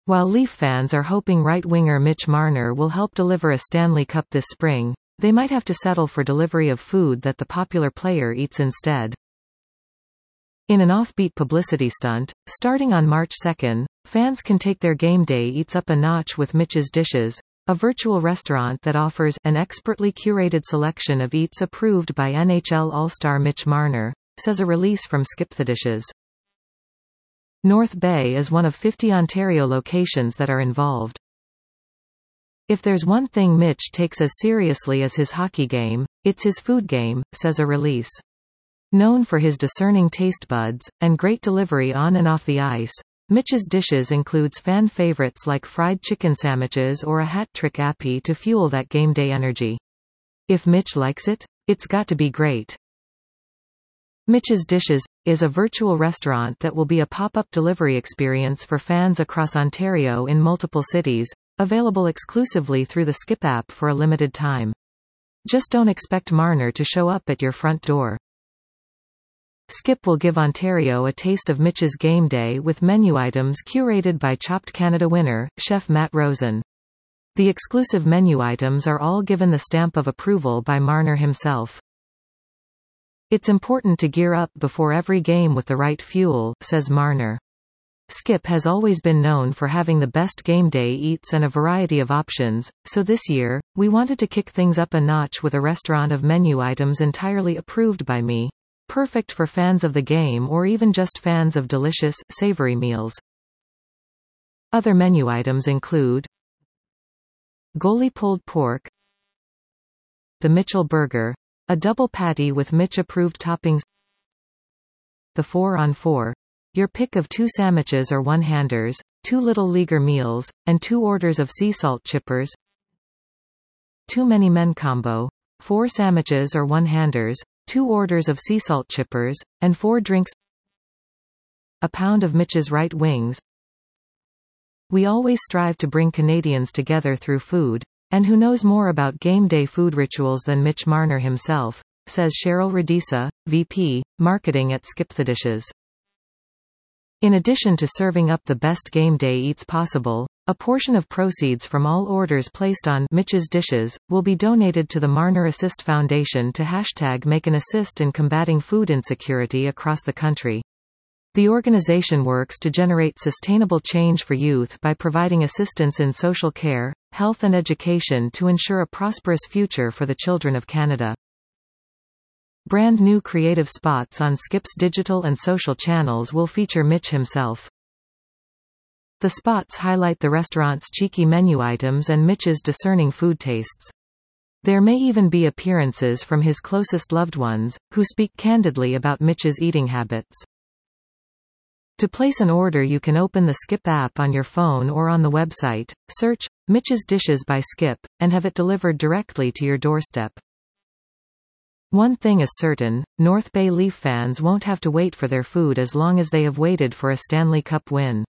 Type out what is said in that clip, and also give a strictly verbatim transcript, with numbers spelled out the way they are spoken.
While Leaf fans are hoping right-winger Mitch Marner will help deliver a Stanley Cup this spring, they might have to settle for delivery of food that the popular player eats instead. In an offbeat publicity stunt, starting on March second, fans can take their game day eats up a notch with Mitch's Dishes, a virtual restaurant that offers an expertly curated selection of eats approved by N H L All-Star Mitch Marner, says a release from Skip the Dishes. North Bay is one of fifty Ontario locations that are involved. If there's one thing Mitch takes as seriously as his hockey game, it's his food game, says a release. Known for his discerning taste buds, and great delivery on and off the ice, Mitch's Dishes includes fan favorites like fried chicken sandwiches or a hat-trick appy to fuel that game day energy. If Mitch likes it, it's got to be great. Mitch's Dishes is a virtual restaurant that will be a pop-up delivery experience for fans across Ontario in multiple cities, available exclusively through the Skip app for a limited time. Just don't expect Marner to show up at your front door. Skip will give Ontario a taste of Mitch's game day with menu items curated by Chopped Canada winner, Chef Matt Rosen. The exclusive menu items are all given the stamp of approval by Marner himself. It's important to gear up before every game with the right fuel, says Marner. Skip has always been known for having the best game day eats and a variety of options, so this year, we wanted to kick things up a notch with a restaurant of menu items entirely approved by me. Perfect for fans of the game or even just fans of delicious, savory meals. Other menu items include goalie pulled pork, the Mitchell Burger, a double patty with Mitch-approved toppings, the four on four, your pick of two sandwiches or one-handers, two Little Leaguer meals, and two orders of sea salt chippers, Too Many Men combo, four sandwiches or one-handers, two orders of sea salt chippers, and four drinks, a pound of Mitch's right wings. We always strive to bring Canadians together through food, and who knows more about game day food rituals than Mitch Marner himself, says Cheryl Radisa, V P, Marketing at Skip the Dishes. In addition to serving up the best game day eats possible, a portion of proceeds from all orders placed on Mitch's Dishes will be donated to the Marner Assist Foundation to hashtag make an assist in combating food insecurity across the country. The organization works to generate sustainable change for youth by providing assistance in social care, health and education to ensure a prosperous future for the children of Canada. Brand new creative spots on Skip's digital and social channels will feature Mitch himself. The spots highlight the restaurant's cheeky menu items and Mitch's discerning food tastes. There may even be appearances from his closest loved ones, who speak candidly about Mitch's eating habits. To place an order, you can open the Skip app on your phone or on the website, search Mitch's Dishes by Skip, and have it delivered directly to your doorstep. One thing is certain, North Bay Leaf fans won't have to wait for their food as long as they have waited for a Stanley Cup win.